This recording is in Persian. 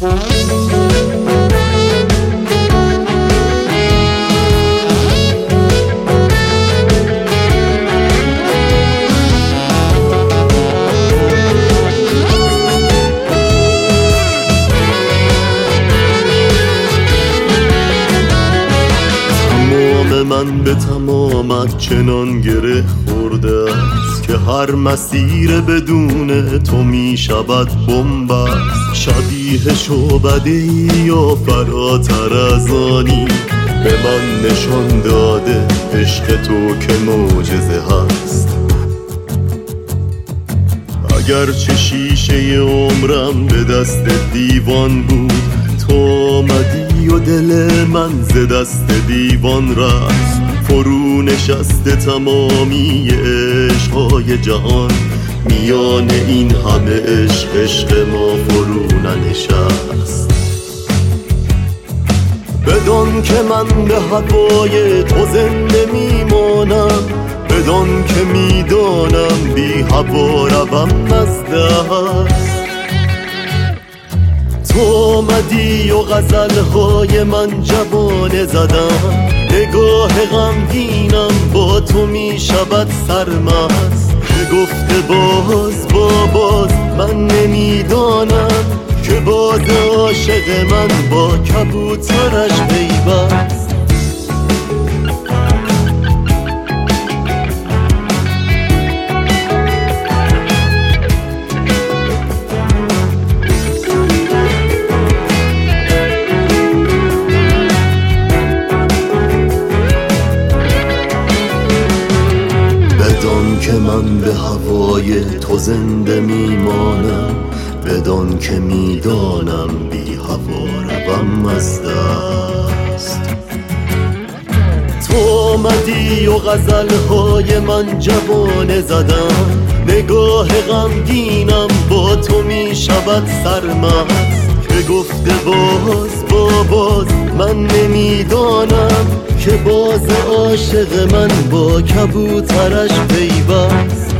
من به تمامت چنان گره خورده است که هر مسیر بدون تو می شود بنبست. شبیه شعبده‌ای یا فراتر از آنی به من نشان داده عشق تو که معجزه هست. اگرچه شیشه عمرم به دست دیوان بود، تو آمدی و دل من ز دست دیوان رفت. فرو نشسته تمامی عشقهای جهان، میان این همه عشق عشق ما فرو ننشست. بدان که من به هوای تو زنده میمانم، بدان که میدانم بی هوا روم از دست. تو آمدی و غزلهای من جوانه زدم، نگاه غمگینم با تو می شود سرمست. که گفته باز من نمیدانم که باز عاشق من با کبوترش پیوست. که من به هوای تو زنده میمانم، بدان که میدانم بی هوا روم از دست. تو آمدی و غزلهای من جوانه زدم، نگاه غمگینم با تو می شود سرمست. که گفته باز من نمیدانم که باز عاشق من با کبوترش پیوست.